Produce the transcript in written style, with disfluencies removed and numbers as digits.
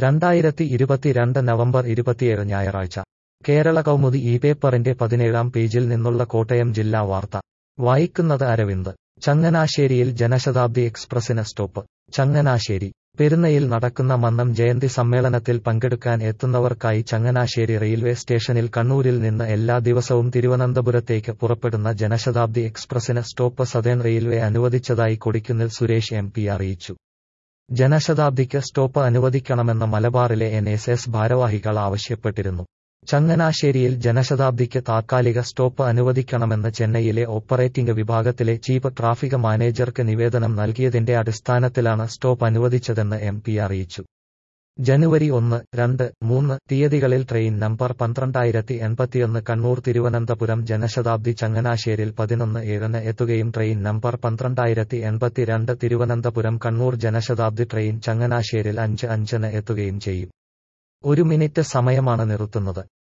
2022 November 27 ഞായറാഴ്ച കേരള കൗമുദി ഈ പേപ്പറിന്റെ 17-ാം പേജിൽ നിന്നുള്ള കോട്ടയം ജില്ലാ വാർത്ത വായിക്കുന്നത് അരവിന്ദ്. ചങ്ങനാശ്ശേരിയിൽ ജനശതാബ്ദി എക്സ്പ്രസിന് സ്റ്റോപ്പ്. ചങ്ങനാശ്ശേരി പെരുന്നയിൽ നടക്കുന്ന മന്നം ജയന്തി സമ്മേളനത്തിൽ പങ്കെടുക്കാൻ എത്തുന്നവർക്കായി ചങ്ങനാശ്ശേരി റെയിൽവേ സ്റ്റേഷനിൽ കണ്ണൂരിൽ നിന്ന് എല്ലാ ദിവസവും തിരുവനന്തപുരത്തേക്ക് പുറപ്പെടുന്ന ജനശതാബ്ദി എക്സ്പ്രസിന് സ്റ്റോപ്പ് സതേൺ റെയിൽവേ അനുവദിച്ചതായി കൊടിക്കുന്നിൽ സുരേഷ് എം പി അറിയിച്ചു. ജനശതാബ്ദിക്ക് സ്റ്റോപ്പ് അനുവദിക്കണമെന്ന് മലബാറിലെ NSS ഭാരവാഹികൾ ആവശ്യപ്പെട്ടിരുന്നു. ചങ്ങനാശ്ശേരിയിൽ ജനശതാബ്ദിക്ക് താത്കാലിക സ്റ്റോപ്പ് അനുവദിക്കണമെന്ന് ചെന്നൈയിലെ ഓപ്പറേറ്റിംഗ് വിഭാഗത്തിലെ ചീഫ് ട്രാഫിക് മാനേജർക്ക് നിവേദനം നൽകിയതിന്റെ അടിസ്ഥാനത്തിലാണ് സ്റ്റോപ്പ് അനുവദിച്ചതെന്ന് MP അറിയിച്ചു. ജനുവരി 1, 2, 3 തീയതികളിൽ ട്രെയിൻ നമ്പർ 12081 കണ്ണൂർ തിരുവനന്തപുരം ജനശതാബ്ദി ചങ്ങനാശ്ശേരിയിൽ 11:07 എത്തുകയും train number 12082 Thiruvananthapuram Kannur Jan Shatabdi train ചങ്ങനാശ്ശേരിയിൽ 5:05 എത്തുകയും ചെയ്യും. 1 മിനിറ്റ് സമയമാണ് നിർത്തുന്നത്.